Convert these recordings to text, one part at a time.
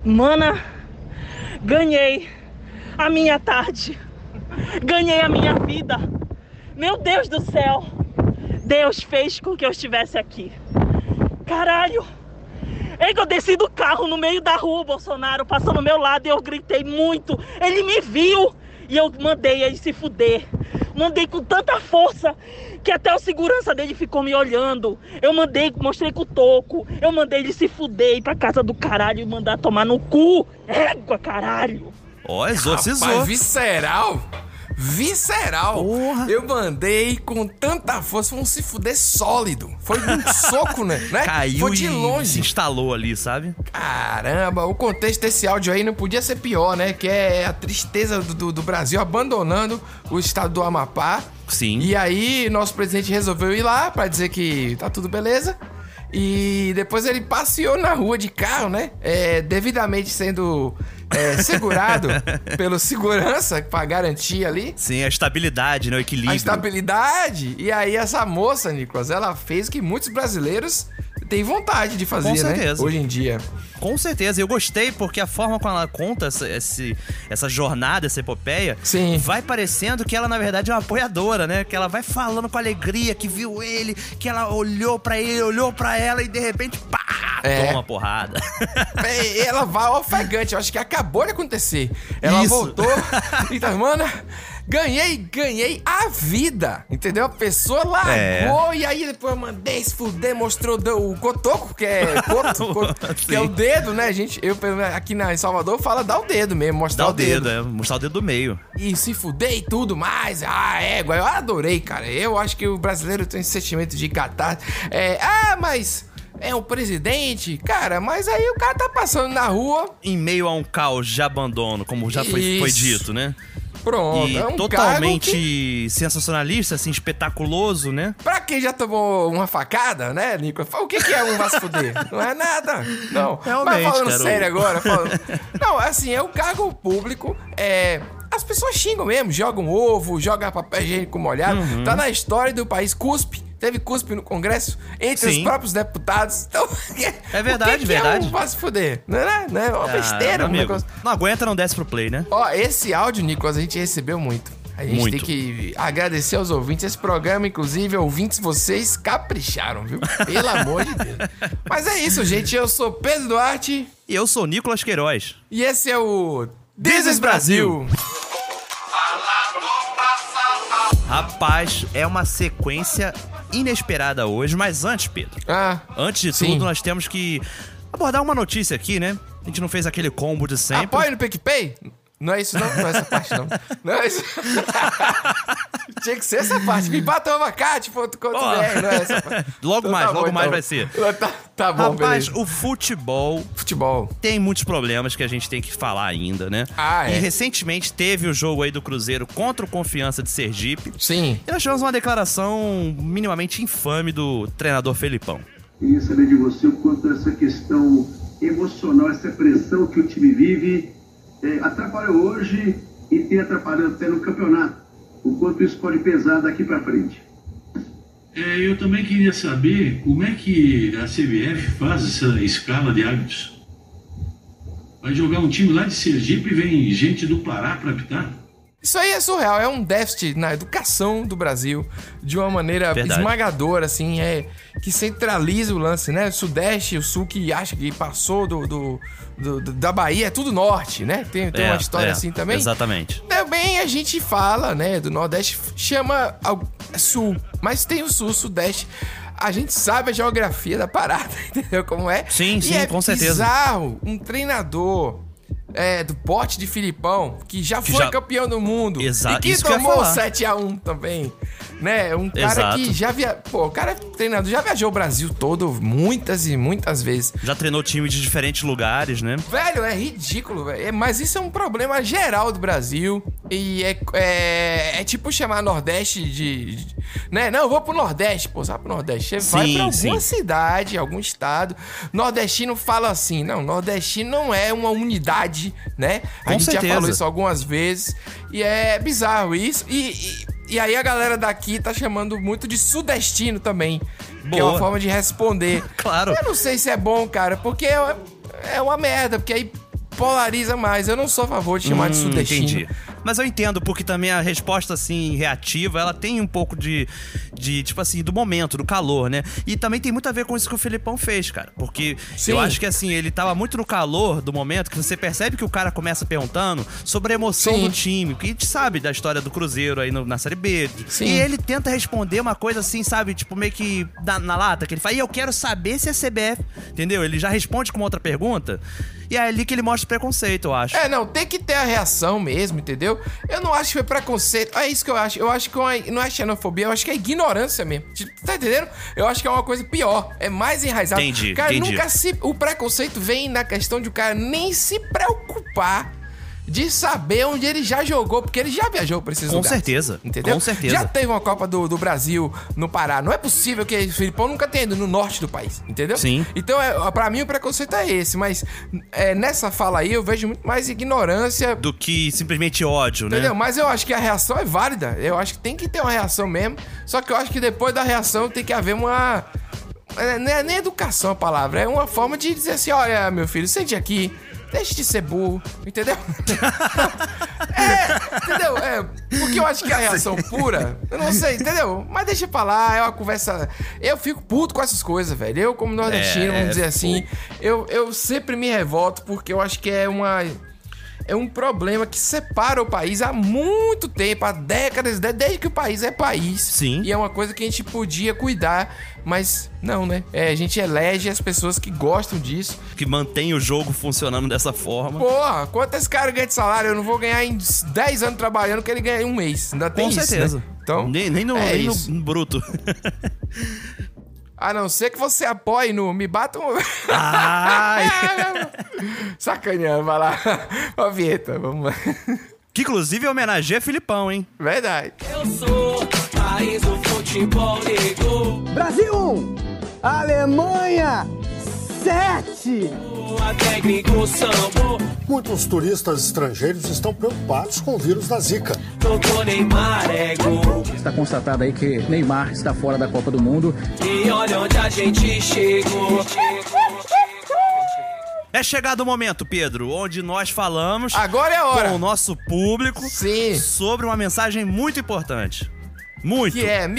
Mana, ganhei a minha tarde. Ganhei a minha vida. Meu Deus do céu. Deus fez com que eu estivesse aqui. Caralho. É que eu desci do carro no meio da rua, o Bolsonaro passou no meu lado e eu gritei muito. Ele me viu e eu mandei ele se fuder. Mandei com tanta força que até o segurança dele ficou me olhando. Eu mostrei com o toco. Eu mandei ele se fuder, ir pra casa do caralho e mandar tomar no cu. Égua, caralho. Ó, exorcizou. Rapaz, visceral. Porra. Eu mandei com tanta força, foi um se fuder sólido. Foi um soco, né? Caiu foi de e longe. se instalou ali, sabe? Caramba, o contexto desse áudio aí não podia ser pior, né? Que é a tristeza do Brasil abandonando o estado do Amapá. Sim. E aí, nosso presidente resolveu ir lá pra dizer que tá tudo beleza. E depois ele passeou na rua de carro, né? Devidamente sendo segurado pelo segurança pra garantir ali. Sim, a estabilidade, né? O equilíbrio. A estabilidade. E aí essa moça, Nicolas, ela fez o que muitos brasileiros têm vontade de fazer, Com certeza. né? Hoje em dia. Com certeza, eu gostei porque a forma como ela conta essa jornada, essa epopeia, Sim. vai parecendo que ela na verdade é uma apoiadora, né? Que ela vai falando com alegria, que viu ele, que ela olhou pra ele, olhou pra ela e de repente, pá, toma uma porrada. Ela vai ofegante, eu acho que acabou de acontecer. Ela Isso. voltou e tá, mano, ganhei a vida, entendeu? A pessoa largou e aí depois eu mandei se fuder, mostrou o cotoco, que é que é o dedo, né, gente? Eu aqui em Salvador fala dar o dedo mesmo, mostrar Dá o dedo. mostrar o dedo do meio. E se fuder e tudo mais. Égua, eu adorei, cara. Eu acho que o brasileiro tem esse sentimento de catar. Mas é um presidente. Cara, mas aí o cara tá passando na rua. Em meio a um caos de abandono, como já foi dito, né? Pronto, E é um totalmente sensacionalista, assim, espetaculoso, né? Pra quem já tomou uma facada, né, Nico? O que é um vai se fuder? Não é nada. Não. Realmente, Mas falando cara, sério agora, não, assim, é um cargo público, as pessoas xingam mesmo, jogam ovo, jogam papel higiênico molhado. Tá na história do país, cuspe. Teve cuspe no Congresso entre os próprios deputados. Então, é verdade, o que verdade. É um vai se fuder? Não é uma besteira. Amigo, negócio. não aguenta, não desce pro play, né? Ó, esse áudio, Nicolas, a gente recebeu muito. A gente tem que agradecer aos ouvintes. Esse programa, inclusive, ouvintes, vocês capricharam, viu? Pelo amor de Deus. Mas é isso, gente. Eu sou Pedro Duarte. E eu sou Nicolas Queiroz. E esse é o This is Brasil. Rapaz, é uma sequência inesperada hoje, mas antes, Pedro, antes de tudo, nós temos que abordar uma notícia aqui, né? A gente não fez aquele combo de sempre. Apoio no PicPay? Não é isso, não? Não é essa parte, não. Não é isso. Tinha que ser essa parte. Pipatomacate.com.br, não é essa parte. Logo Então, mais vai ser. Tá bom, rapaz, beleza. o futebol tem muitos problemas que a gente tem que falar ainda, né? E recentemente teve o jogo aí do Cruzeiro contra o Confiança de Sergipe. Sim. E nós tivemos uma declaração minimamente infame do treinador Felipão. Queria saber de você o quanto essa questão emocional, essa pressão que o time vive, atrapalhou hoje e tem atrapalhado até no campeonato. O quanto isso pode pesar daqui para frente. Eu também queria saber como é que a CBF faz essa escala de árbitros. Vai jogar um time lá de Sergipe e vem gente do Pará para apitar? Isso aí é surreal, é um déficit na educação do Brasil de uma maneira esmagadora, assim, que centraliza o lance, né? O Sudeste, o Sul que acha que passou da Bahia, é tudo Norte, né? Tem uma história assim também. Exatamente. Também a gente fala, né, do Nordeste, chama Sul, mas tem o Sul, Sudeste. A gente sabe a geografia da parada, entendeu como é? Sim, com certeza. É bizarro um treinador do porte de Filipão, que já foi campeão do mundo. Exato. E que tomou 7-1 também. Né? Um cara que já o cara é treinador, já viajou o Brasil todo muitas e muitas vezes. Já treinou time de diferentes lugares, né? Velho, é ridículo, velho. Mas isso é um problema geral do Brasil. E é tipo chamar Nordeste né? Não, eu vou pro Nordeste, pô, sabe pro Nordeste? Você vai pra alguma cidade, algum estado. Nordestino fala assim, não, nordestino não é uma unidade, né? A gente já falou isso algumas vezes. E é bizarro isso. E aí a galera daqui tá chamando muito de sudestino também. Que é uma forma de responder. Claro. Eu não sei se é bom, cara, porque é uma merda. Porque aí polariza mais. Eu não sou a favor de chamar de sudestino. Entendi. Mas eu entendo, porque também a resposta, assim, reativa, ela tem um pouco de tipo assim, do momento, do calor, né? E também tem muito a ver com isso que o Felipão fez, cara. Porque eu acho que, assim, ele tava muito no calor do momento, que você percebe que o cara começa perguntando sobre a emoção do time, que a gente sabe da história do Cruzeiro aí na Série B. Sim. E ele tenta responder uma coisa assim, sabe? Tipo, meio que na lata, que ele fala, e eu quero saber se a CBF... Entendeu? Ele já responde com uma outra pergunta. E é ali que ele mostra preconceito, eu acho. Não, tem que ter a reação mesmo, entendeu? Eu não acho que foi preconceito. É isso que eu acho. Eu acho que não é xenofobia, eu acho que é ignorância mesmo. Tá entendendo? Eu acho que é uma coisa pior. É mais enraizado. Entendi, cara, o preconceito vem na questão de o cara nem se preocupar de saber onde ele já jogou, porque ele já viajou pra esses lugares. Com certeza. Entendeu? Com certeza. Já teve uma Copa do Brasil no Pará. Não é possível que o Felipão nunca tenha ido no norte do país, entendeu? Sim. Então, pra mim, o preconceito é esse. Mas nessa fala aí, eu vejo muito mais ignorância... do que simplesmente ódio, né? Entendeu? Mas eu acho que a reação é válida. Eu acho que tem que ter uma reação mesmo. Só que eu acho que depois da reação tem que haver uma... Não é nem educação a palavra. É uma forma de dizer assim, olha, meu filho, sente aqui... Deixa de ser burro, entendeu? Entendeu? Porque eu acho que a reação pura, eu não sei, entendeu? Mas deixa pra lá, é uma conversa... Eu fico puto com essas coisas, velho. Eu, como nordestino, vamos dizer assim, eu sempre me revolto porque eu acho que é um problema que separa o país há muito tempo, há décadas, desde que o país é país. Sim. E é uma coisa que a gente podia cuidar, mas não, né? A gente elege as pessoas que gostam disso. Que mantém o jogo funcionando dessa forma. Porra, quanto esse cara ganha de salário? Eu não vou ganhar em 10 anos trabalhando que ele ganha em um mês. Ainda tem isso, com certeza. Né? Então, nem no bruto. A não ser que você apoie no Me Bata um... Ai. Sacaneando, vai lá. Ó, vinheta, vamos lá. Que inclusive homenageia Filipão, hein? Verdade. Eu sou país do futebol negro. Brasil 1, Alemanha 7. Muitos turistas estrangeiros estão preocupados com o vírus da Zika. Está constatado aí que Neymar está fora da Copa do Mundo. E olha onde a gente chegou. É chegado o momento, Pedro, onde nós falamos agora é a hora com o nosso público Sim. sobre uma mensagem muito importante. Muito. Que é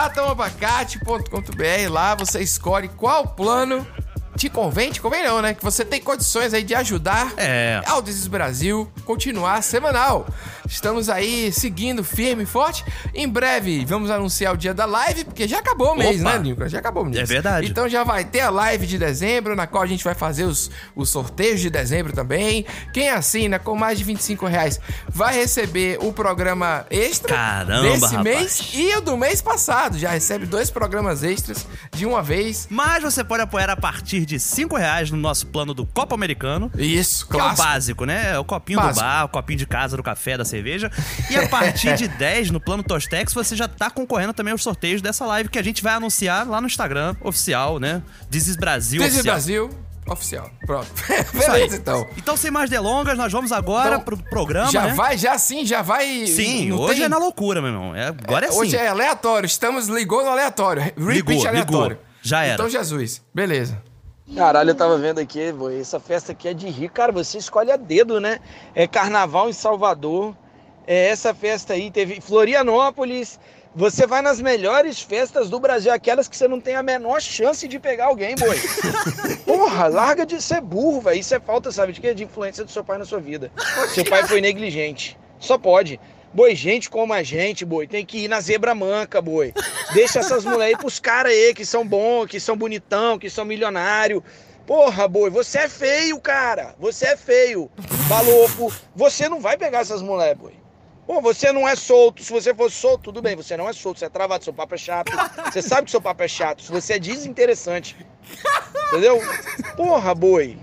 mebatamabacate.com.br. Lá você escolhe qual plano te convém não, né? Que você tem condições aí de ajudar ao This Brasil continuar semanal. Estamos aí seguindo firme e forte. Em breve vamos anunciar o dia da live, porque já acabou o mês, né, Nicolas? Já acabou o mês. É verdade. Então já vai ter a live de dezembro, na qual a gente vai fazer os sorteios de dezembro também. Quem assina com mais de R$25 vai receber o programa extra desse mês e o do mês passado. Já recebe 2 programas extras de uma vez. Mas você pode apoiar a partir de R$5 no nosso plano do Copo Americano. Isso, clássico. Que é o básico, né? É o copinho do bar, o copinho de casa, do café, da cerveja. E a partir de 10 no plano Tostex, você já tá concorrendo também aos sorteios dessa live que a gente vai anunciar lá no Instagram oficial, né? This is Brasil This is Brasil oficial. Pronto. Beleza, então. Então, sem mais delongas, nós vamos agora pro programa, já né? Já vai... Sim, hoje é na loucura, meu irmão. Agora é assim. Hoje é aleatório. Ligou no aleatório. Repeat aleatório. Ligou. Já era. Então, Jesus. Beleza. Caralho, eu tava vendo aqui, boy, essa festa aqui é de rir. Cara, você escolhe a dedo, né? É carnaval em Salvador. Essa festa aí teve Florianópolis. Você vai nas melhores festas do Brasil, aquelas que você não tem a menor chance de pegar alguém, boy. Porra, larga de ser burro, velho. Isso é falta, sabe, de quê? De influência do seu pai na sua vida. Seu pai foi negligente. Só pode. Boi, gente como a gente, boi, tem que ir na zebra manca, boi. Deixa essas mulheres aí pros caras aí que são bons, que são bonitão, que são milionários. Porra, boi, você é feio, cara. Você é feio. Baloco. Você não vai pegar essas mulheres, boi. Pô, você não é solto. Se você for solto, tudo bem. Você não é solto, você é travado, seu papo é chato. Você sabe que seu papo é chato. Se você é desinteressante. Entendeu? Porra, boi.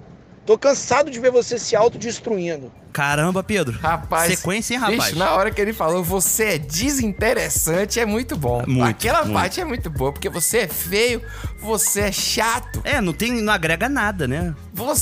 Tô cansado de ver você se autodestruindo. Caramba, Pedro. Rapaz. Sequência, hein, rapaz? Bicho, na hora que ele falou, você é desinteressante, é muito bom. Aquela parte é muito boa, porque você é feio, você é chato. Não agrega nada, né?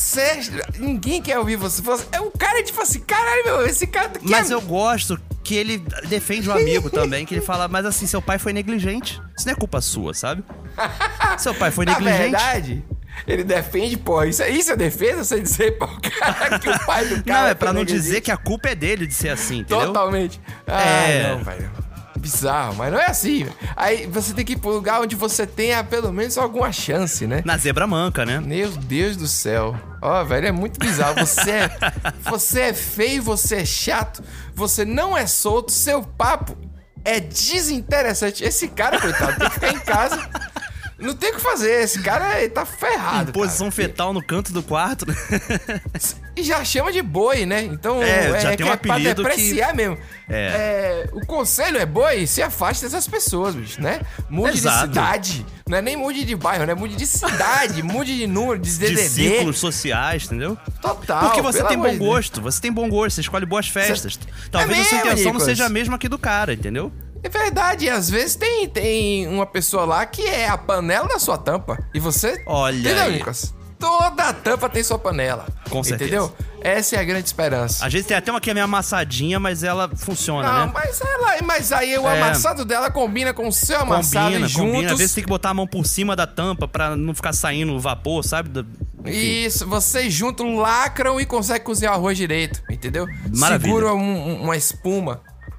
Ninguém quer ouvir você. O cara é tipo assim, caralho, meu, esse cara tá... Mas eu gosto que ele defende um amigo também, que ele fala, mas assim, seu pai foi negligente. Isso não é culpa sua, sabe? Seu pai foi negligente. Na verdade... Ele defende, pô. Isso é defesa? Você dizer pro cara que o pai do cara... Não, é pra não dizer que a culpa é dele de ser assim, entendeu? Totalmente. Não, velho. Bizarro, mas não é assim. Aí você tem que ir pro lugar onde você tenha pelo menos alguma chance, né? Na zebra manca, né? Meu Deus do céu. Ó, velho, é muito bizarro. Você é feio, você é chato, você não é solto, seu papo é desinteressante. Esse cara, coitado, tem que ficar em casa. Não tem o que fazer, esse cara ele tá ferrado. Em posição fetal no canto do quarto. E já chama de boi, né? Então já tem um apelido pra depreciar que... mesmo. O conselho é boi, se afaste dessas pessoas, bicho, né? Mude de cidade. Não é nem mude de bairro, né? Mude de cidade, mude de número, de DDD. De círculos sociais, entendeu? Total. Porque você tem bom gosto, você escolhe boas festas. Talvez a sua intenção não seja a mesma que do cara, entendeu? É verdade, e às vezes tem uma pessoa lá que é a panela da sua tampa. E você... Olha entendeu, aí. Nicolas? Toda tampa tem sua panela. Com certeza. Entendeu? Essa é a grande esperança. Às vezes tem até uma que é meio amassadinha, mas ela funciona, né? Mas aí o amassado dela combina com o seu amassado e juntos... Combina. Às vezes tem que botar a mão por cima da tampa pra não ficar saindo vapor, sabe? Isso, vocês juntos lacram e conseguem cozinhar o arroz direito, entendeu? Maravilha. Segura uma espuma.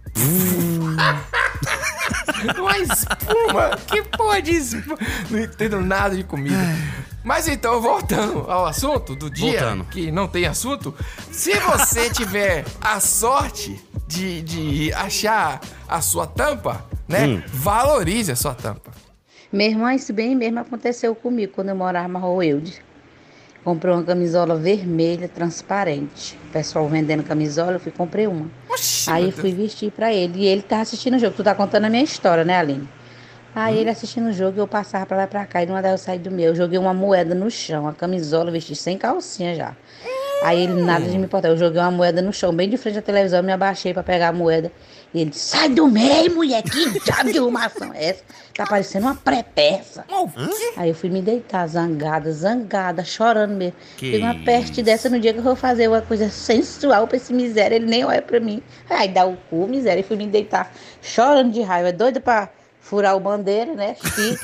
Uma espuma? Que porra de espuma? Não entendo nada de comida. Mas então, voltando ao assunto do dia, que não tem assunto, se você tiver a sorte de achar a sua tampa, né? Valorize a sua tampa. Meu irmão, isso bem mesmo aconteceu comigo quando eu morava na Roeude. Comprei uma camisola vermelha, transparente. O pessoal vendendo camisola, eu fui comprei uma. Oxi, aí eu fui vestir pra ele. E ele tá assistindo o jogo. Tu tá contando a minha história, né, Aline? Aí ele assistindo o jogo, eu passava pra lá e pra cá. E numa das eu saí do meu. Eu joguei uma moeda no chão. A camisola, vesti sem calcinha já. Aí ele nada de me importar. Eu joguei uma moeda no chão, bem de frente à televisão. Eu me abaixei pra pegar a moeda. E ele disse, sai do meio, mulher. Que diabo de arrumação é essa? Tá parecendo uma pré-peça. Aí eu fui me deitar, zangada, chorando mesmo. Tem uma peste dessa no dia que eu vou fazer uma coisa sensual pra esse miséria. Ele nem olha pra mim. Aí dá o cu, miséria. E fui me deitar, chorando de raiva. Doida pra furar o bandeira, né?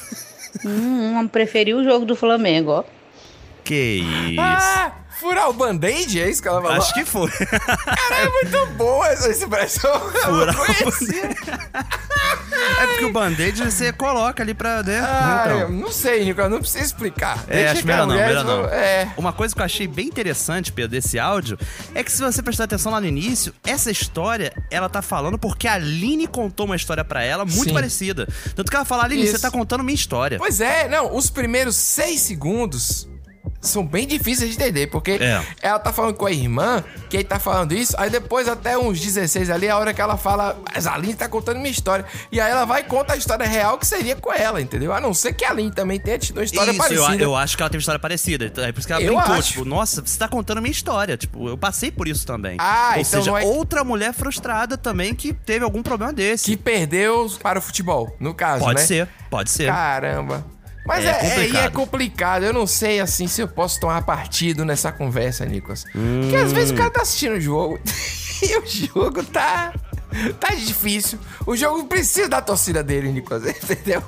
Preferi o jogo do Flamengo, ó. Que isso. Furar o band-aid? É isso que ela falou? Acho que foi. Cara, é muito boa essa expressão. Furar o band-aid. É porque o band-aid você coloca ali pra dentro. Eu não sei, Nicolas, não precisa explicar. Acho melhor não. Uma coisa que eu achei bem interessante, Pedro, desse áudio, é que se você prestar atenção lá no início, essa história, ela tá falando porque a Aline contou uma história pra ela muito parecida. Tanto que ela fala, Aline, você tá contando minha história. Pois é, não, os primeiros 6 segundos... são bem difíceis de entender, porque ela tá falando com a irmã, que ele tá falando isso, aí depois até uns 16 ali, a hora que ela fala, mas a Aline tá contando minha história, e aí ela vai e conta a história real que seria com ela, entendeu? A não ser que a Aline também tenha tido uma história parecida. Eu acho que ela teve uma história parecida, é por isso que ela brincou, tipo, nossa, você tá contando minha história, tipo, eu passei por isso também. Ou então seja, outra mulher frustrada também que teve algum problema desse. Que perdeu para o futebol, no caso, né? Pode ser. Caramba. Mas é complicado. Eu não sei, assim, se eu posso tomar partido nessa conversa, Nicolas. Porque às vezes o cara tá assistindo o jogo e o jogo tá difícil. O jogo precisa da torcida dele, Nicolas, entendeu?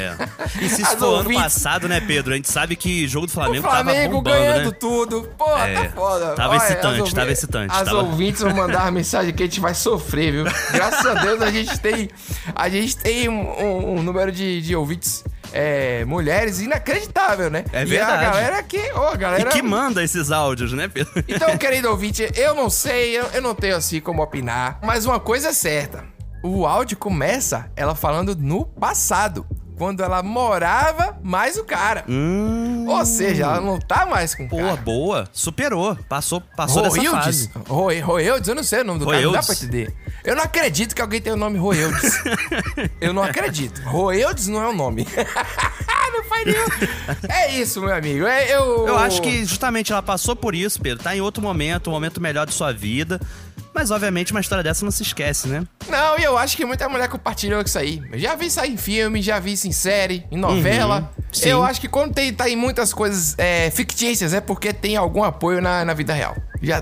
E se isso for ano passado, né, Pedro? A gente sabe que o jogo do Flamengo tava bombando, ganhando né? tudo. Porra, tá foda. Tava excitante. As ouvintes vão mandar uma mensagem que a gente vai sofrer, viu? Graças a Deus a gente tem um número de ouvintes... mulheres inacreditável, né? É verdade. E a galera que... E que manda esses áudios, né, Pedro? Então, querido ouvinte, eu não sei, eu não tenho assim como opinar, mas uma coisa é certa. O áudio começa ela falando no passado, quando ela morava mais o cara. Ou seja, ela não tá mais com o cara. Boa. Superou. Passou dessa fase. Roeudes, eu não sei o nome do cara, não dá pra entender. Eu não acredito que alguém tenha o nome Roeudes. Eu não acredito. Roeudes não é o nome. Não faz nenhum. É isso, meu amigo. Eu acho que justamente ela passou por isso, Pedro. Tá em outro momento, um momento melhor de sua vida. Mas, obviamente, uma história dessa não se esquece, né? Não, e eu acho que muita mulher compartilhou isso aí. Eu já vi isso aí em filme, já vi isso em série, em novela. Eu acho que quando tá em muitas coisas fictícias, é porque tem algum apoio na vida real.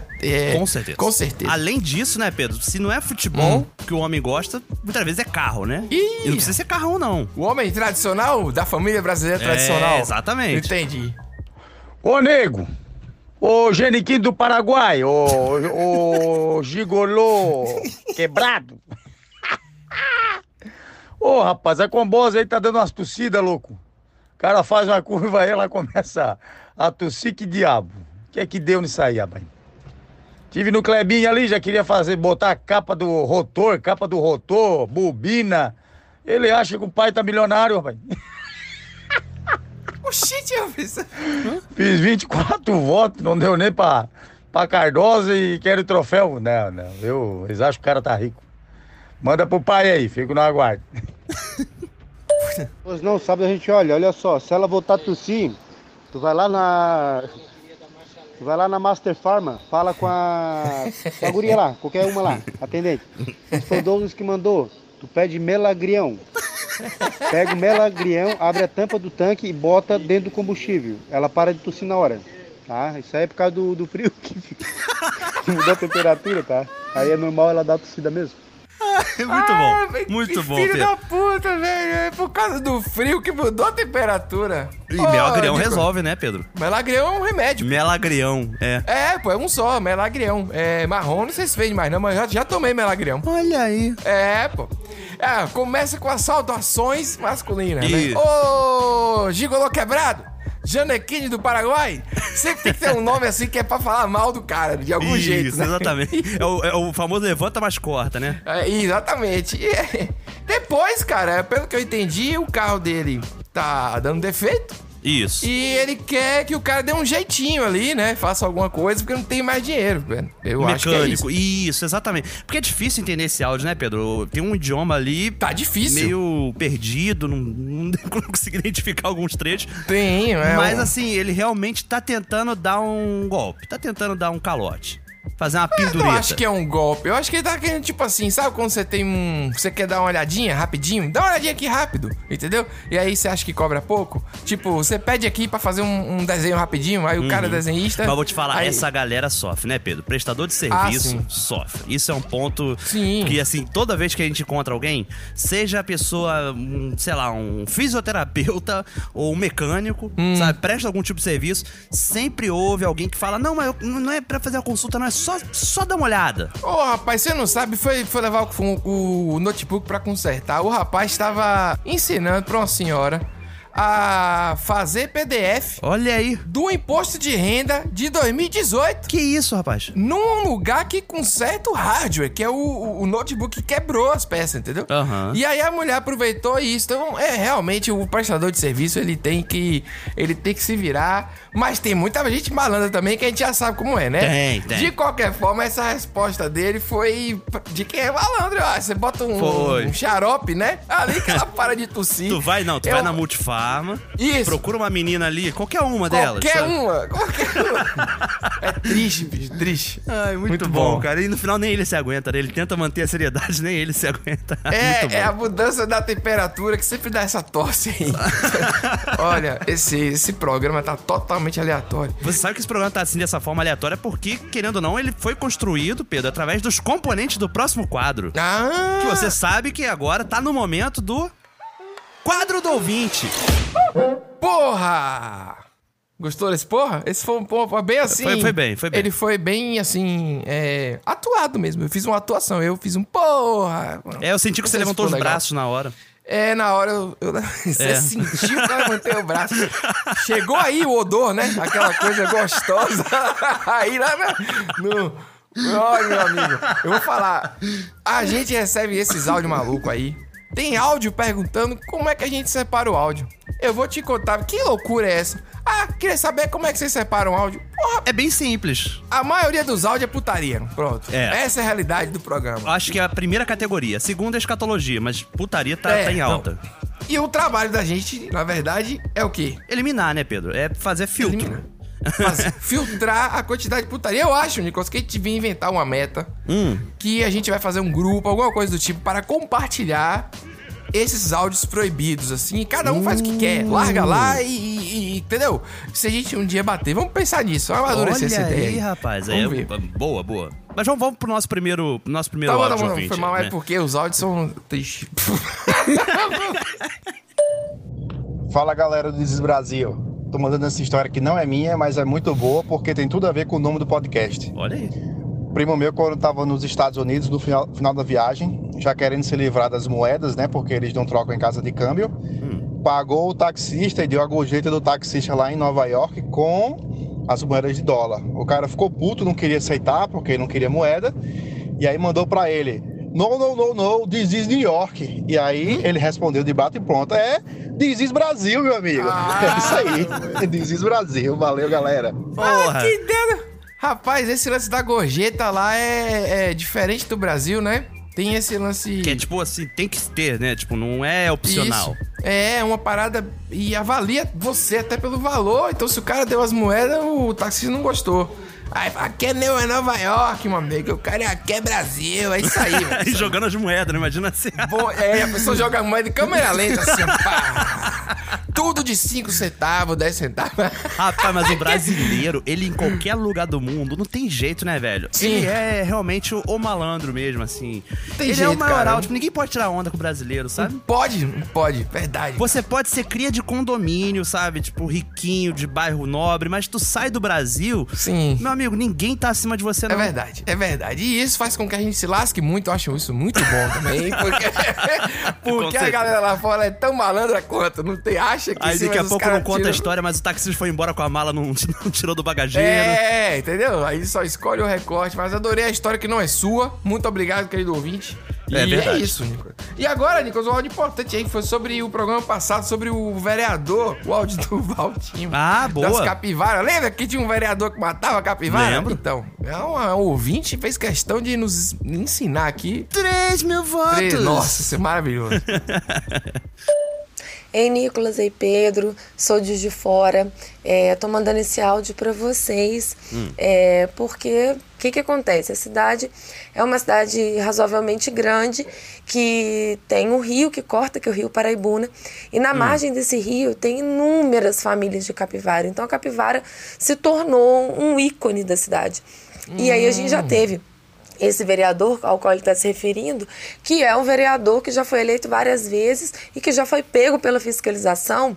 Com certeza. Além disso, né, Pedro? Se não é futebol que o homem gosta, muitas vezes é carro, né? E não precisa ser carrão, não. O homem tradicional, da família brasileira tradicional. Exatamente. Entendi. Ô, nego! Ô, Geniquinho do Paraguai! Ô, gigolô quebrado! Ô, rapaz, a Combosa aí tá dando umas tossidas, louco. O cara faz uma curva aí, ela começa a tossir, que diabo. O que é que deu nisso aí, rapaz? Tive no Clebinho ali, já queria botar a capa do rotor, bobina. Ele acha que o pai tá milionário, rapaz. Oxente, eu fiz... Fiz 24 votos, não deu nem pra Cardosa e quero o troféu. Não, eles acham que o cara tá rico. Manda pro pai aí, fico no aguardo. Pois não, sabe, a gente olha só, se ela voltar a tossir, tu vai lá na Master Pharma, fala com a guria lá, qualquer uma lá, atendente. Se foi o Douglas que mandou, tu pede melagrião. Pega o melagrião, abre a tampa do tanque e bota dentro do combustível. Ela para de tossir na hora, tá? Isso aí é por causa do frio que mudou a temperatura, tá? Aí é normal ela dar tossida mesmo. Muito bom, muito bom, Filho Pedro. da puta, velho. É por causa do frio que mudou a temperatura. E melagrião resolve, né, Pedro? Melagrião é um remédio. Melagrião, é. É, pô, é um só, melagrião. É marrom, não sei se vende mais não, mas já tomei melagrião. Olha aí. É, pô. Começa com as saudações masculinas, Isso. né? Ô, gigolô quebrado, Janequine do Paraguai. Sempre tem que ter um nome assim que é pra falar mal do cara, de algum jeito, né? Exatamente. É o famoso levanta, mas corta, né? Exatamente. Depois, cara, pelo que eu entendi, o carro dele tá dando defeito. Isso. E ele quer que o cara dê um jeitinho ali, né? Faça alguma coisa, porque não tem mais dinheiro, velho. Eu acho que é isso, exatamente. Porque é difícil entender esse áudio, né, Pedro? Tem um idioma ali... Tá difícil. Meio perdido, não consegui identificar alguns trechos. Tem, Mas, assim, ele realmente tá tentando dar um golpe. Tá tentando dar um calote. Fazer uma pendureta. Eu não acho que é um golpe. Eu acho que ele tá querendo, tipo assim, sabe quando você tem você quer dar uma olhadinha rapidinho? Dá uma olhadinha aqui rápido, entendeu? E aí você acha que cobra pouco? Tipo, você pede aqui pra fazer um desenho rapidinho, aí o cara desenhista... Mas vou te falar, essa galera sofre, né, Pedro? Prestador de serviço sofre. Isso é um ponto que, assim, toda vez que a gente encontra alguém, seja a pessoa, sei lá, um fisioterapeuta ou um mecânico, sabe? Presta algum tipo de serviço, sempre houve alguém que fala, não, mas não é pra fazer a consulta, não é só dar uma olhada. Ô, rapaz, você não sabe, foi levar o notebook pra consertar. O rapaz tava ensinando pra uma senhora a fazer PDF. Olha aí. Do imposto de renda de 2018. Que isso, rapaz? Num lugar que conserta o hardware, que é o notebook que quebrou as peças, entendeu? E aí a mulher aproveitou isso. Então, realmente, o prestador de serviço, ele tem que se virar. Mas tem muita gente malandra também, que a gente já sabe como é, né? Tem. De qualquer forma, essa resposta dele foi de quem é malandro. Você bota um xarope, né? Ali que ela para de tossir. Tu vai na Multifarma. Isso. Procura uma menina ali, qualquer uma delas. Qualquer uma. É triste, bicho, triste. Ai, muito bom, cara. E no final nem ele se aguenta, né? Ele tenta manter a seriedade, nem ele se aguenta. É a mudança da temperatura que sempre dá essa tosse aí. Olha, esse programa tá totalmente aleatório. Você sabe que esse programa tá assim dessa forma aleatória porque, querendo ou não, ele foi construído, Pedro, através dos componentes do próximo quadro. Que você sabe que agora tá no momento do quadro do ouvinte. Porra! Gostou desse porra? Esse foi um porra bem assim... Foi bem. Ele foi bem, assim, atuado mesmo. Eu fiz uma atuação, eu fiz um porra. Eu senti que você levantou os braços na hora. Na hora você sentiu que eu levantei o braço. Chegou aí o odor, né? Aquela coisa gostosa. Aí lá Olha, meu amigo, eu vou falar. A gente recebe esses áudios malucos aí. Tem áudio perguntando como é que a gente separa o áudio. Eu vou te contar, que loucura é essa? Queria saber como é que vocês separam o áudio. Porra, é bem simples. A maioria dos áudios é putaria. Pronto. Essa é a realidade do programa. Acho que é a primeira categoria. A segunda é escatologia, mas putaria tá em alta. Não. E o trabalho da gente, na verdade, é o quê? Eliminar, né, Pedro? É fazer filtro. Filtrar a quantidade de putaria. Eu acho, Nicolas, que a gente devia inventar uma meta que a gente vai fazer um grupo, alguma coisa do tipo, para compartilhar esses áudios proibidos, assim. Cada um faz o que quer. Larga lá e entendeu? Se a gente um dia bater, vamos pensar nisso. Vamos amadurecer essa ideia. Olha aí, rapaz. Boa. Mas vamos pro nosso primeiro áudio, ouvinte. Foi mal, é porque os áudios são tristes. Fala, galera do Desis Brasil. Tô mandando essa história que não é minha, mas é muito boa porque tem tudo a ver com o nome do podcast. Olha aí. Primo meu, quando tava nos Estados Unidos, no final da viagem, já querendo se livrar das moedas, né? Porque eles não trocam em casa de câmbio. Pagou o taxista e deu a gorjeta do taxista lá em Nova York com as moedas de dólar. O cara ficou puto, não queria aceitar porque não queria moeda. E aí mandou pra ele: No, this is New York. E aí ele respondeu de bate e pronto: This is Brasil, meu amigo. É isso aí. This is Brasil. Valeu, galera. Ah, que dedo. Rapaz, esse lance da gorjeta lá é diferente do Brasil, né? Tem esse lance... Que é tipo assim, tem que ter, né? Tipo, não é opcional. Isso. É uma parada e avalia você até pelo valor. Então se o cara deu as moedas, o taxista não gostou. Aí, aqui é Nova York, meu amigo. O cara aqui é Brasil. É isso aí. E jogando as moedas, né? Imagina assim. Bom, a pessoa joga a moeda em câmera lenta, assim, pá. Tudo de 5 centavos, 10 centavos. Rapaz, mas o brasileiro, ele em qualquer lugar do mundo, não tem jeito, né, velho? Sim. Ele é realmente o malandro mesmo, assim. Tem ele jeito, é o maioral, cara. tipo, ninguém pode tirar onda com o brasileiro, sabe? Não pode, verdade. Você pode ser cria de condomínio, sabe? Tipo, riquinho, de bairro nobre, mas tu sai do Brasil... Sim. Meu amigo, ninguém tá acima de você, não. É verdade. E isso faz com que a gente se lasque muito. Eu acho isso muito bom também. Porque a galera lá fora é tão malandra quanto. Não tem, acha que... Aí daqui a pouco não conta a história, mas o taxista foi embora com a mala, não tirou do bagageiro. Entendeu? Aí só escolhe o recorte. Mas adorei a história que não é sua. Muito obrigado, querido ouvinte. É verdade. É isso, Nicolas. E agora, Nicolas, um áudio importante aí, que foi sobre o programa passado, sobre o vereador, o áudio do Valtinho. Ah, boa. Das capivaras. Lembra que tinha um vereador que matava capivara? Lembro. Então, um ouvinte fez questão de nos ensinar aqui. 3.000 votos. Nossa, isso é maravilhoso. Ei, Nicolas, ei, Pedro, sou de Juiz de Fora, tô mandando esse áudio para vocês, porque o que acontece? A cidade é uma cidade razoavelmente grande, que tem um rio que corta, que é o Rio Paraibuna, e na margem desse rio tem inúmeras famílias de capivara, então a capivara se tornou um ícone da cidade. E aí a gente já teve esse vereador ao qual ele está se referindo, que é um vereador que já foi eleito várias vezes e que já foi pego pela fiscalização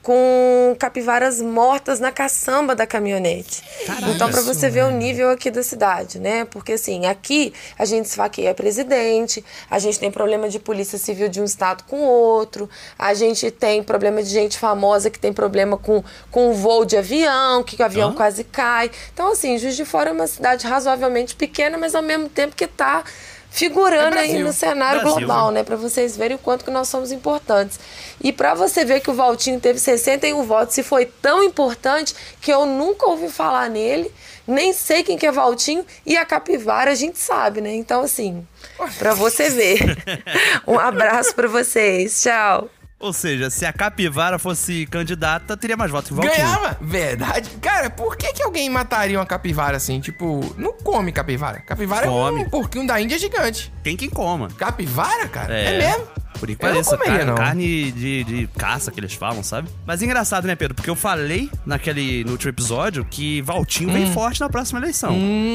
com capivaras mortas na caçamba da caminhonete. Caralho, então, para você ver o nível aqui da cidade, né? Porque, assim, aqui a gente esfaqueia presidente, a gente tem problema de polícia civil de um estado com outro, a gente tem problema de gente famosa que tem problema com o voo de avião, que o avião quase cai. Então, assim, Juiz de Fora é uma cidade razoavelmente pequena, mas ao mesmo tempo que está figurando aí no cenário global, né? Para vocês verem o quanto que nós somos importantes. E para você ver que o Valtinho teve 61 votos e foi tão importante que eu nunca ouvi falar nele, nem sei quem que é Valtinho, e a capivara a gente sabe, né? Então, assim, para você ver. Um abraço para vocês. Tchau. Ou seja, se a capivara fosse candidata, teria mais votos que o Valtinho. Ganhava, verdade. Cara, por que alguém mataria uma capivara assim? Tipo, não come capivara. Capivara come. É um porquinho da Índia gigante. Tem quem coma. Capivara, cara? É mesmo? Por que pareça, carne de caça que eles falam, sabe? Mas é engraçado, né, Pedro? Porque eu falei no último episódio que Valtinho vem forte na próxima eleição.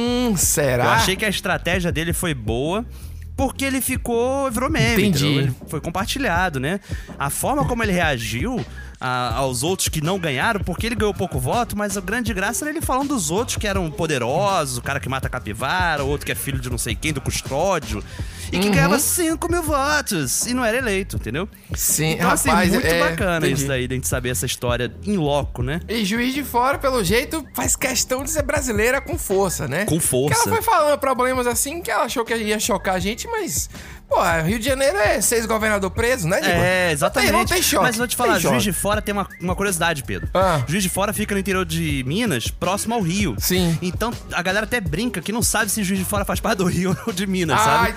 Será? Eu achei que a estratégia dele foi boa, porque ele virou meme. Entendi. Entendeu? Ele foi compartilhado, né? A forma como ele reagiu aos outros que não ganharam, porque ele ganhou pouco voto, mas a grande graça era ele falando dos outros que eram poderosos, o cara que mata a capivara, o outro que é filho de não sei quem, do custódio, e que ganhava 5.000 votos e não era eleito, entendeu? Sim, então, rapaz, assim, muito bacana entendi. isso daí, de a gente saber essa história in loco, né? E Juiz de Fora, pelo jeito, faz questão de ser brasileira com força, né? Com força. Porque ela foi falando problemas assim que ela achou que ia chocar a gente, mas... Pô, Rio de Janeiro é 6 governador preso, né, Diego? Exatamente. Não tem choque. Mas vou te falar, Juiz de Fora tem uma curiosidade, Pedro. Juiz de Fora fica no interior de Minas, próximo ao Rio. Sim. Então, a galera até brinca que não sabe se Juiz de Fora faz parte do Rio ou de Minas, sabe?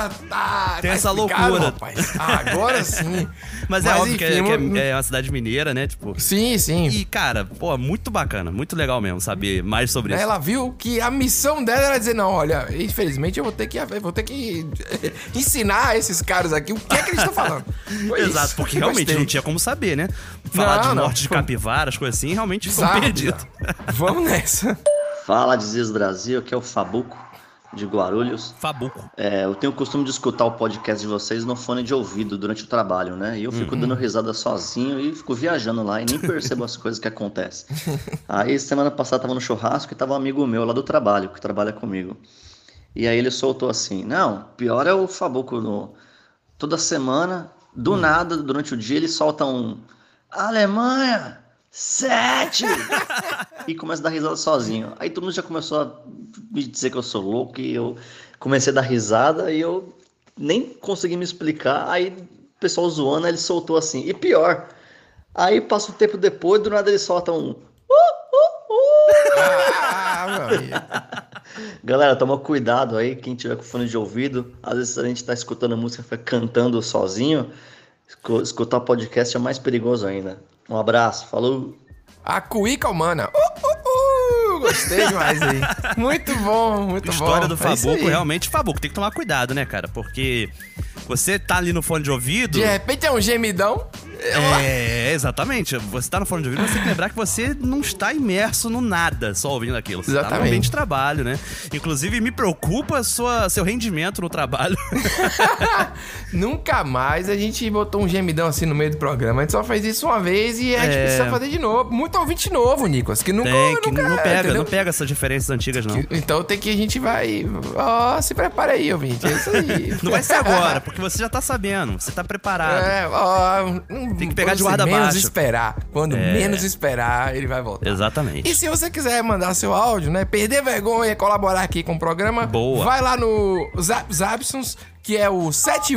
Tem essa loucura. Rapaz. Agora sim. Mas é óbvio enfim, que é uma cidade mineira, né? Tipo. Sim. E, cara, pô, muito bacana, muito legal mesmo saber mais sobre isso. Ela viu que a missão dela era dizer, não, olha, infelizmente eu vou ter que ensinar esses caras aqui o que é que eles estão falando. Exato, porque realmente não tinha como saber, né? Falar de morte de capivara, as coisas assim, realmente ficou perdido. Vamos nessa. Fala, Diz Brasil, aqui é o Fabuco. de Guarulhos. Fabuco. Eu tenho o costume de escutar o podcast de vocês no fone de ouvido durante o trabalho, né? E eu fico dando risada sozinho e fico viajando lá e nem percebo as coisas que acontecem. Aí, semana passada, tava no churrasco e tava um amigo meu lá do trabalho, que trabalha comigo. E aí ele soltou assim, não, pior é o Fabuco toda semana, do nada, durante o dia, ele solta um Alemanha, 7! E começa a dar risada sozinho. Aí todo mundo já começou a me dizer que eu sou louco e eu comecei a dar risada e eu nem consegui me explicar. Aí o pessoal zoando, aí ele soltou assim. E pior, aí passa um tempo depois, do nada ele solta um Galera, toma cuidado aí, quem tiver com fone de ouvido. Às vezes a gente tá escutando música, fica cantando sozinho. Escutar podcast é mais perigoso ainda. Um abraço, falou. A cuíca humana. Gostei demais aí. Muito bom, muito bom. História do Fabuco, realmente, Fabuco, tem que tomar cuidado, né, cara? Porque você tá ali no fone de ouvido... De repente é um gemidão. Exatamente. Você tá no fone de ouvido, mas tem que lembrar que você não está imerso no nada, só ouvindo aquilo. Você tá no ambiente de trabalho, né? Inclusive, me preocupa seu rendimento no trabalho. Nunca mais a gente botou um gemidão assim no meio do programa. A gente só fez isso uma vez e a gente precisa fazer de novo. Muito ouvinte novo, Nicolas, que nunca não pega essas diferenças antigas, não. Então a gente vai... se prepara aí, ouvinte. É isso aí. Não vai ser agora, porque você já tá sabendo. Você tá preparado. Tem que pegar de guarda baixo. Quando menos esperar, ele vai voltar. Exatamente. E se você quiser mandar seu áudio, né? Perder vergonha e colaborar aqui com o programa, boa. Vai lá no Zabsons, que é o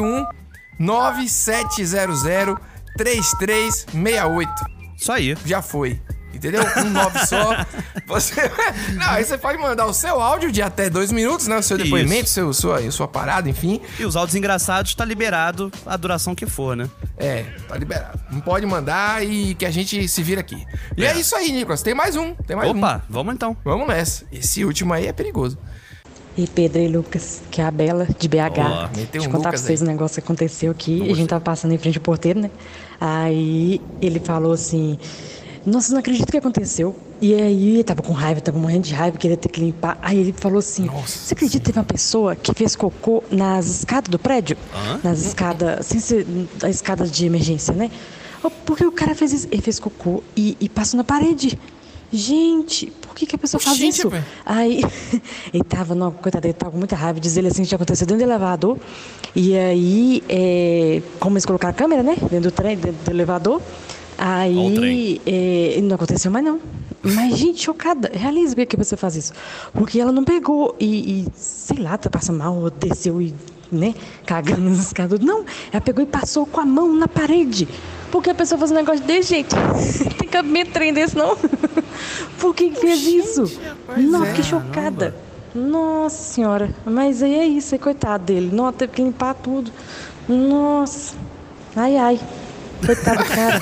719-700-3368. Isso aí. Já foi. Entendeu? Um 9 só. Aí você pode mandar o seu áudio de até 2 minutos, né? O seu depoimento, sua parada, enfim. E os áudios engraçados tá liberado a duração que for, né? Tá liberado. Não pode mandar e que a gente se vira aqui. E é isso aí, Nicolas. Tem mais um. Opa, vamos então. Vamos nessa. Esse último aí é perigoso. E Pedro e Lucas, que é a Bela de BH. Deixa eu contar pra vocês um negócio que aconteceu aqui. A gente tava passando em frente ao porteiro, né? Aí ele falou assim... Nossa, não acredito que aconteceu. E aí, ele tava com raiva, tava morrendo de raiva, queria ter que limpar. Aí ele falou assim, você acredita que teve uma pessoa que fez cocô nas escadas do prédio? Nas escadas, sem ser as escadas de emergência, né? Porque o cara fez isso, ele fez cocô e passou na parede. Gente, por que a pessoa faz isso? Véio. Aí, ele tava, coitado, ele tava com muita raiva, diz ele assim, que tinha acontecido dentro do elevador. E aí, como eles colocaram a câmera, né? Dentro do trem, dentro do elevador. Aí, não aconteceu mais não. Mas, gente, chocada. Realiza por que a pessoa faz isso. Porque ela não pegou e sei lá, passa mal, ou desceu e, né, cagando nas escadas. Não, ela pegou e passou com a mão na parede. Por que a pessoa faz um negócio desse, gente? Tem cabimento trem desse, não? Por que fez isso? Não, fiquei chocada. Nossa senhora. Mas aí é isso, coitado dele. Não, teve que limpar tudo. Nossa. Ai. Coitado do cara.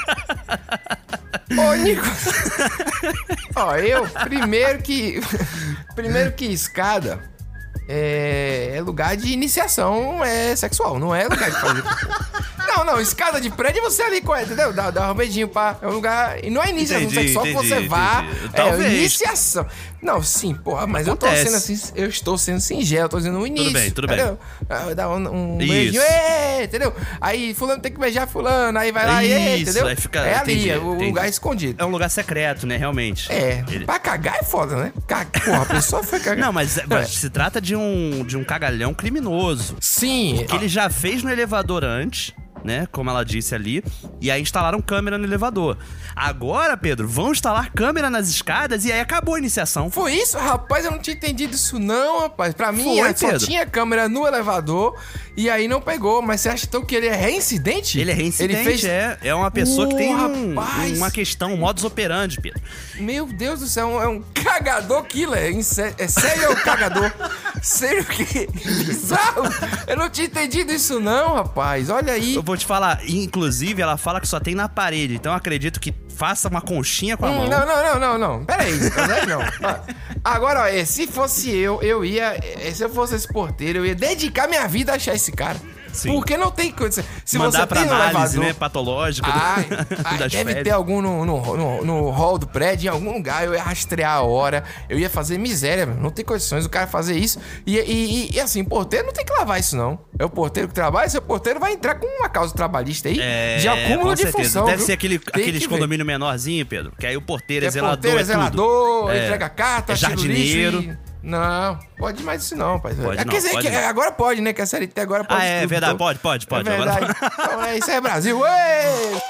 Ô, Nico. Eu, primeiro que escada é lugar de iniciação sexual, não é lugar de fazer cocô. Não, escada de prédio você ali, entendeu? Dá um beijinho, pá. É um lugar. E não é iniciação sexual que você vá. É iniciação. Não, sim, porra, mas acontece. Eu estou sendo singelo, tô dizendo no início. Tudo bem. Dá um beijinho, entendeu? Aí fulano tem que beijar fulano, aí vai lá, entendeu? Aí fica, ali, o lugar escondido. É um lugar secreto, né, realmente. Pra cagar é foda, né? Porra, a pessoa foi cagar. Não, mas se trata de um cagalhão criminoso. Sim. Porque ele já fez no elevador antes, né, como ela disse ali, e aí instalaram câmera no elevador. Agora, Pedro, vão instalar câmera nas escadas e aí acabou a iniciação. Foi isso? Rapaz, eu não tinha entendido isso não, rapaz. Pra mim, só tinha câmera no elevador e aí não pegou. Mas você acha então que ele é reincidente? Ele é reincidente, é uma pessoa que tem uma questão, um modus operandi, Pedro. Meu Deus do céu, é um cagador killer. É sério, o cagador. Sério que bizarro. Eu não tinha entendido isso não, rapaz. Olha aí. Eu vou te falar, inclusive ela fala que só tem na parede, então eu acredito que faça uma conchinha com a mão. Não. Pera aí, não. Agora, ó, se fosse eu ia... Se eu fosse esse porteiro, eu ia dedicar minha vida a achar esse cara. Porque não tem coisa. Se mandar você pra tem análise, elevador, né? Patológica das deve fezes. ter algum no hall do prédio, em algum lugar. Eu ia rastrear a hora, eu ia fazer miséria, não tem condições o cara fazer isso. E assim, porteiro não tem que lavar isso, não. É o porteiro que trabalha, seu porteiro vai entrar com uma causa trabalhista aí de acúmulo de função. Deve viu? ser aqueles condomínio menorzinho, Pedro, que aí o porteiro é zelador. Porteiro é zelador, tudo. entrega carta, jardineiro. Não, pode mais isso não, pai. Pode não, quer dizer, pode não. Agora pode, né? Que a CLT agora pode. É tudo, verdade, então. pode. É verdade. Então, isso é Brasil. Ei!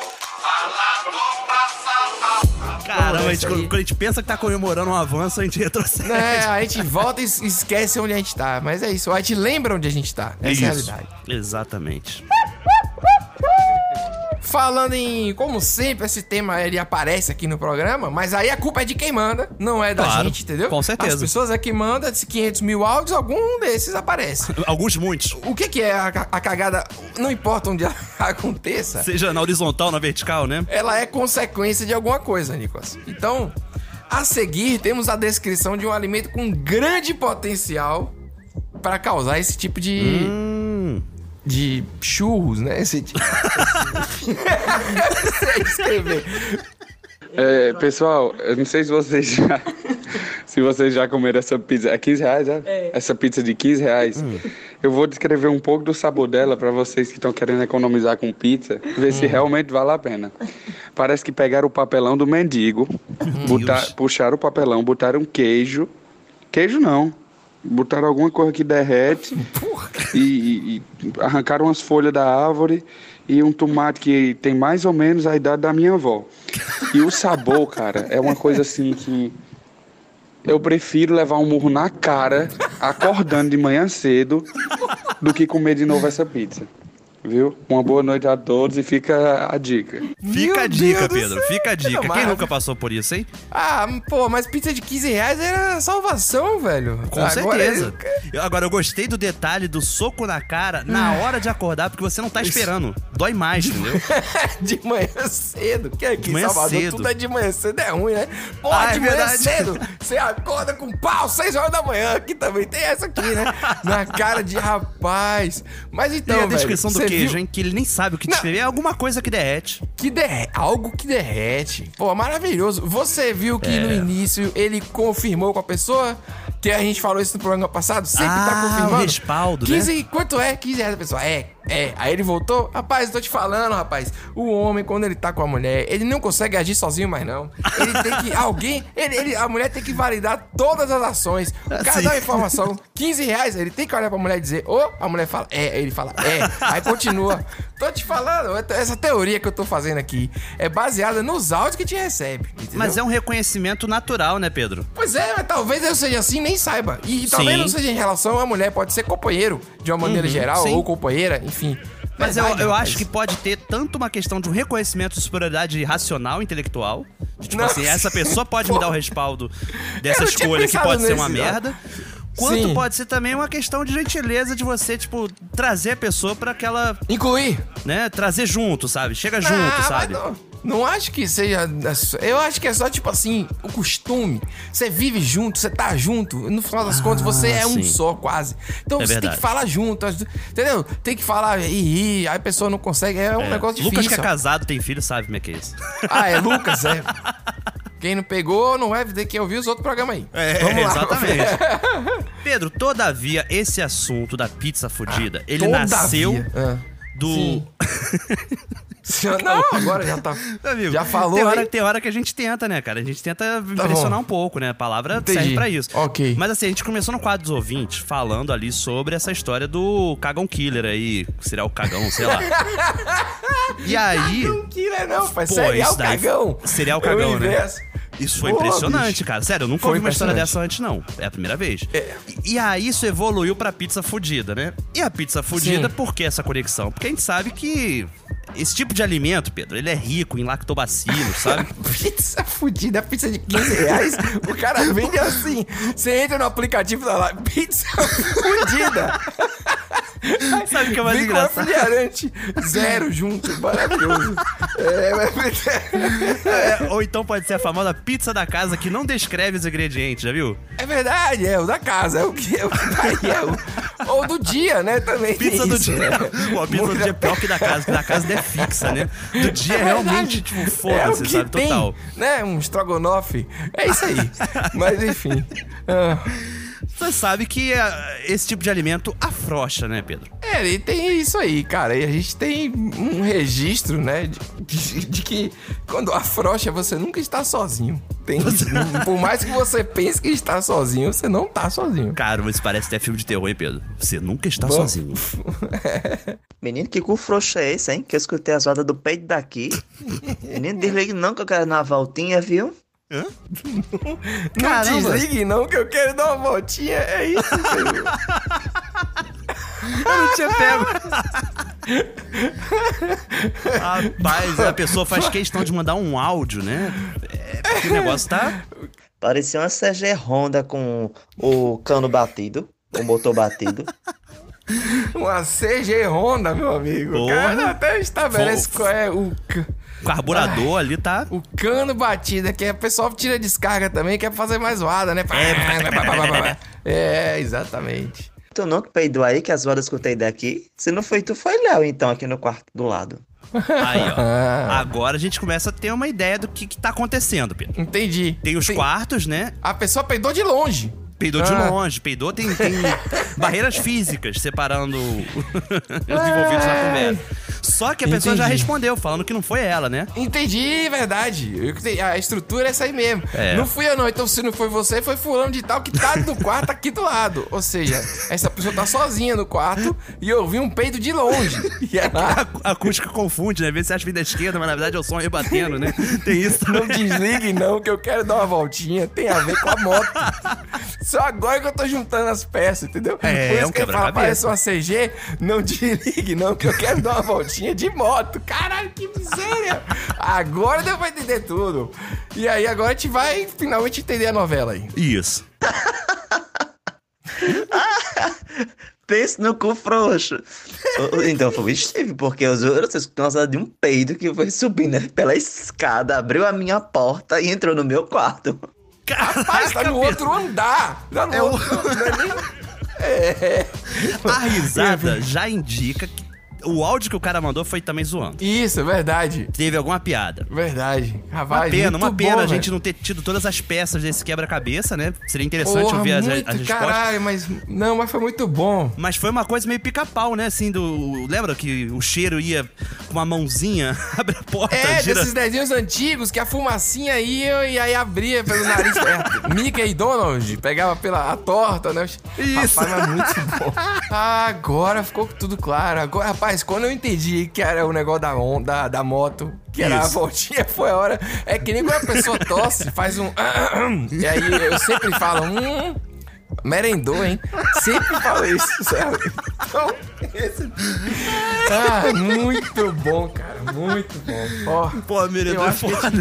Caramba, quando a gente pensa que tá comemorando um avanço, a gente retrocede. A gente volta e esquece onde a gente tá. Mas é isso, a gente lembra onde a gente tá. Essa é a realidade. Exatamente. Falando em, como sempre, esse tema ele aparece aqui no programa, mas aí a culpa é de quem manda, não é da gente, entendeu? Com certeza. As pessoas é que mandam, de 500 mil áudios, algum desses aparece. Alguns, muitos. O que é a cagada, não importa onde ela aconteça. Seja na horizontal, na vertical, né? Ela é consequência de alguma coisa, Nicolas. Então, a seguir, temos a descrição de um alimento com grande potencial para causar esse tipo de churros, né? Esse tipo. Eu sei escrever. Pessoal, eu não sei se vocês já comeram essa pizza. É 15 reais, né? Essa pizza de 15 reais. Eu vou descrever um pouco do sabor dela para vocês que estão querendo economizar com pizza, ver se realmente vale a pena. Parece que pegaram o papelão do mendigo, puxaram o papelão, botaram queijo. Queijo não. Botaram alguma coisa que derrete e arrancaram umas folhas da árvore e um tomate que tem mais ou menos a idade da minha avó. E o sabor, cara, é uma coisa assim que eu prefiro levar um murro na cara acordando de manhã cedo do que comer de novo essa pizza. Viu? Uma boa noite a todos e fica a dica. Fica a dica, Pedro. Fica a dica. Quem nunca passou por isso, hein? Mas pizza de 15 reais era salvação, velho. Com certeza. Agora, eu gostei do detalhe do soco na cara na hora de acordar, porque você não tá esperando. Dói mais, entendeu? De manhã cedo. Que aqui em Salvador cedo. tudo é de manhã cedo, é ruim, né? De manhã verdade. cedo. Você acorda com pau, 6 horas da manhã. Aqui também tem essa aqui, né? Na cara de rapaz. Mas então, e a descrição do queijo, viu? hein? Que ele nem sabe o que descrever. É alguma coisa que derrete. Algo que derrete. Pô, maravilhoso. Você viu que no início ele confirmou com a pessoa? Que a gente falou isso no programa passado? Sempre tá confirmando. O respaldo, 15, né? Quanto é? 15 reais a pessoa. Aí ele voltou. Rapaz, eu tô te falando, rapaz. O homem, quando ele tá com a mulher, ele não consegue agir sozinho mais, não. Ele tem que... a mulher tem que validar todas as ações. O cara dá uma informação, 15 reais, ele tem que olhar pra mulher e dizer, a mulher fala, ele fala, aí continua. Tô te falando, essa teoria que eu tô fazendo aqui é baseada nos áudios que te recebe, entendeu? Mas é um reconhecimento natural, né, Pedro? Pois é, mas talvez eu seja assim, nem saiba. E talvez não seja em relação à mulher, pode ser companheiro, de uma maneira geral, ou companheira, enfim. Mas eu acho que pode ter tanto uma questão de um reconhecimento de superioridade racional, intelectual. Tipo assim, essa pessoa pode me dar o respaldo dessa escolha que pode ser uma merda. Quanto pode ser também uma questão de gentileza de você, tipo, trazer a pessoa pra aquela... Incluir. Né? Trazer junto, sabe? Chega junto, sabe? Não acho que seja... Eu acho que é só, tipo assim, o costume. Você vive junto, você tá junto. No final das contas, você é um só, quase. Então você tem que falar junto, entendeu? Tem que falar e rir, aí a pessoa não consegue. É um negócio difícil. Lucas que é casado, tem filho, sabe como é que é isso. É Lucas, é. Quem não pegou, não vai ter que ouvir os outros programas aí. Vamos lá. Exatamente. Pedro, todavia, esse assunto da pizza fudida, ele nasceu do... Não, agora já tá. Amigo, já falou. Tem hora que a gente tenta, né, cara? A gente tenta impressionar um pouco, né? A palavra serve pra isso. Ok. Mas assim, a gente começou no quadro dos ouvintes falando ali sobre essa história do cagão killer aí. Serial cagão, sei lá. E aí. Cagão killer, não, pai. Serial cagão. Serial cagão, né? Isso foi impressionante, cara. Sério, eu nunca ouvi uma história dessa antes, não. É a primeira vez. E aí isso evoluiu pra pizza fudida, né? E a pizza fudida, por que essa conexão? Porque a gente sabe que esse tipo de alimento, Pedro, ele é rico em lactobacilos, sabe? Pizza fudida, pizza de 15 reais. O cara vende assim. Você entra no aplicativo da lá, pizza fudida. Sabe o que é mais engraçado? Com refrigerante zero junto, maravilhoso. Ou então pode ser a famosa pizza da casa que não descreve os ingredientes, já viu? É verdade, o da casa, é o que daí Ou do dia, né? Também pizza do dia. Pô, a pizza do dia é pior que da casa não é fixa, né? Do dia é realmente, tipo, foda-se, sabe? Tem, total. Né? Um estrogonofe. É isso aí. Mas enfim. Você sabe que esse tipo de alimento afrouxa, né, Pedro? E tem isso aí, cara. E a gente tem um registro, né, de que quando afrouxa, você nunca está sozinho. Tem isso. Por mais que você pense que está sozinho, você não está sozinho. Cara, mas parece até filme de terror, hein, Pedro? Você nunca está sozinho. Menino, que cu frouxo é esse, hein? Que eu escutei as rodas do peito daqui. Menino, desligue não que eu quero dar uma voltinha, viu? Hã? Não desligue não que eu quero dar uma voltinha. É isso, filho. Eu não tinha pego. Rapaz, a pessoa faz questão de mandar um áudio, né? Porque o negócio tá... Parecia uma CG Honda com o cano batido, com o motor batido. Uma CG Honda, meu amigo. O cara até estabelece qual é o... carburador ali tá... O cano batido, que o pessoal tira descarga também, quer fazer mais zoada, né? Exatamente. Tu não que peidou aí, que as horas que eu escutei daqui? Se não foi tu, foi Léo, então, aqui no quarto do lado. Aí, ó. Agora a gente começa a ter uma ideia do que tá acontecendo, Pedro. Entendi. Tem os quartos, né? A pessoa peidou de longe. Peidou de longe, peidou, tem barreiras físicas separando os envolvidos na conversa. Só que a pessoa já respondeu, falando que não foi ela, né? Entendi, verdade. A estrutura é essa aí mesmo. Não fui eu não, então se não foi você, foi fulano de tal que tá no quarto aqui do lado. Ou seja, essa pessoa tá sozinha no quarto e eu ouvi um peido de longe. E a acústica confunde, né? Às vezes você acha que vem da esquerda, mas na verdade é o som rebatendo, né? Tem isso também. Não desligue não, que eu quero dar uma voltinha. Tem a ver com a moto. Só agora que eu tô juntando as peças, entendeu? Por isso que ele fala, parece uma CG, não desligue não, que eu quero dar uma voltinha de moto. Caralho, que miséria! Agora deu pra entender tudo. E aí agora a gente vai finalmente entender a novela aí. Isso. Pense no cu frouxo. Então foi o Steve, porque eu juro, vocês escutam de um peido que foi subindo pela escada, abriu a minha porta e entrou no meu quarto. Rapaz, tá no outro andar. Tá no outro andar. A risada já indica que o áudio que o cara mandou foi também zoando. Isso, é verdade. Teve alguma piada. Verdade. Rapaz, uma pena a gente não ter tido todas as peças desse quebra-cabeça, né? Seria interessante ouvir as respostas. Caralho, mas foi muito bom. Mas foi uma coisa meio pica-pau, né? Assim, lembra que o cheiro ia com uma mãozinha, abre a porta, gira... desses desenhos antigos que a fumacinha ia e aí abria pelo nariz. Mickey e Donald pegava pela torta, né? Isso. Rapaz, mas muito bom. Agora ficou tudo claro. Agora, rapaz, quando eu entendi que era o negócio da moto, que era a voltinha, foi a hora. É que nem quando a pessoa tosse, faz um... E aí eu sempre falo... merendou, hein? Sempre falo isso, sabe? Então, muito bom, cara. Muito bom. Pô, merendou é foda.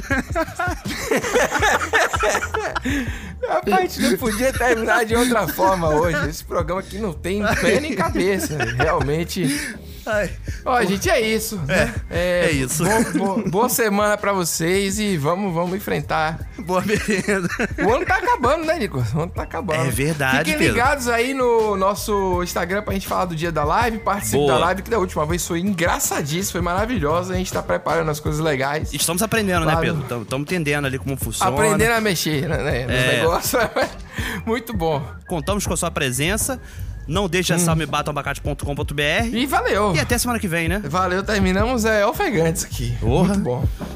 Rapaz, a gente não podia terminar de outra forma hoje. Esse programa aqui não tem pé nem cabeça. Realmente... Ó, gente, é isso, né? É isso. Boa semana pra vocês e vamos enfrentar. Boa merenda. O ano tá acabando, né, Nico? O ano tá acabando. É verdade, Fiquem ligados aí no nosso Instagram pra gente falar do dia da live. Participe da live, que da última vez foi engraçadíssimo, foi maravilhosa. A gente tá preparando as coisas legais. Estamos aprendendo, né, Pedro? Estamos entendendo ali como funciona. Aprendendo a mexer, né? Nos negócios. Muito bom. Contamos com a sua presença. Não deixe acessar mebatomabacate.com.br. E valeu. E até semana que vem, né? Valeu, terminamos ofegantes aqui. Porra. Muito bom.